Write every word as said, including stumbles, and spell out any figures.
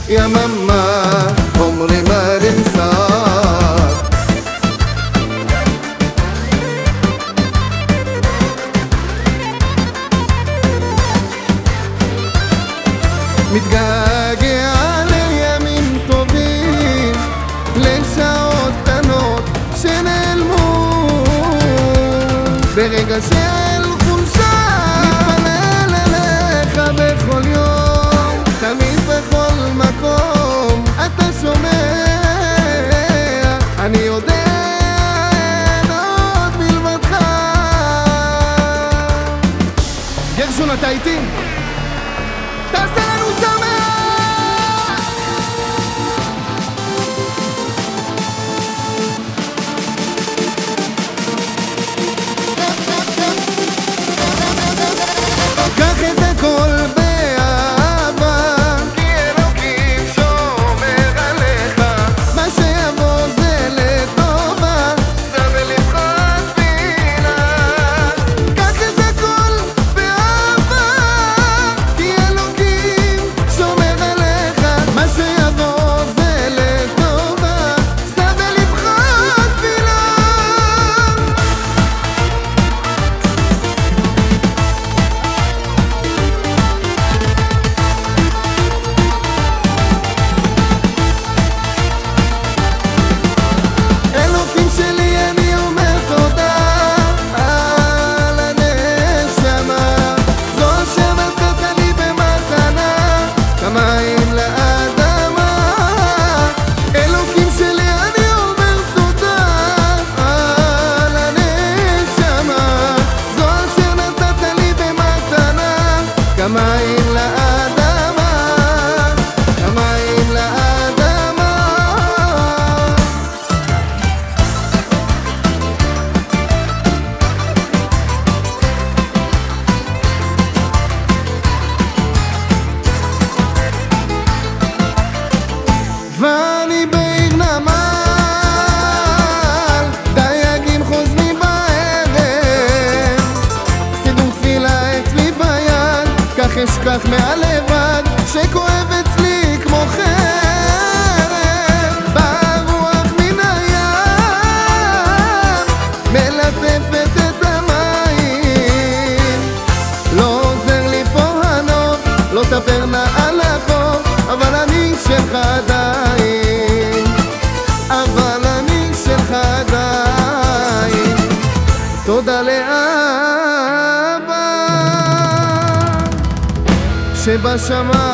يمما عمري ما ننساك. מתגעגע לימים טובים, לשעות קטנות שנעלמו, ברגע של חולשה מתפלל אליך בכל יום, תמיד בכל מקום אתה שומע, אני יודע אין עוד מלבדך. גרשון, אתה איתי? תעשה לנו שמח! קח את הכל באהבה, כי אלוקים שומר עליך, מה שיבוא זה לטובה, זה בלבך תפילה. קח את הכל באהבה, כי אלוקים שומר עליך, מה שיבוא זה לטובה, זה בלבך תפילה. אלוקים שלי, אני אומר תודה על הנשמה, זו שנתת לי במתנה, כמים לאדמה. אלוקים שלי, אני אומר תודה על הנשמה, זו שנתת לי במתנה, כמים לאדמה, כמים לאדמה. ואני בעיר נמל, דייגים חוזרים בערב, סידור תפילה אצלי ביד, כך אשכח מהלבד שכואב אצלי כמו חרב. ברוח מן הים מלטפת את המים, לא עוזר לי פה הנוף, לא תפר נא על החוף, אבל אני שלך עדיין, אבל אני שלך עדיין. תודה לאבא שבשמיים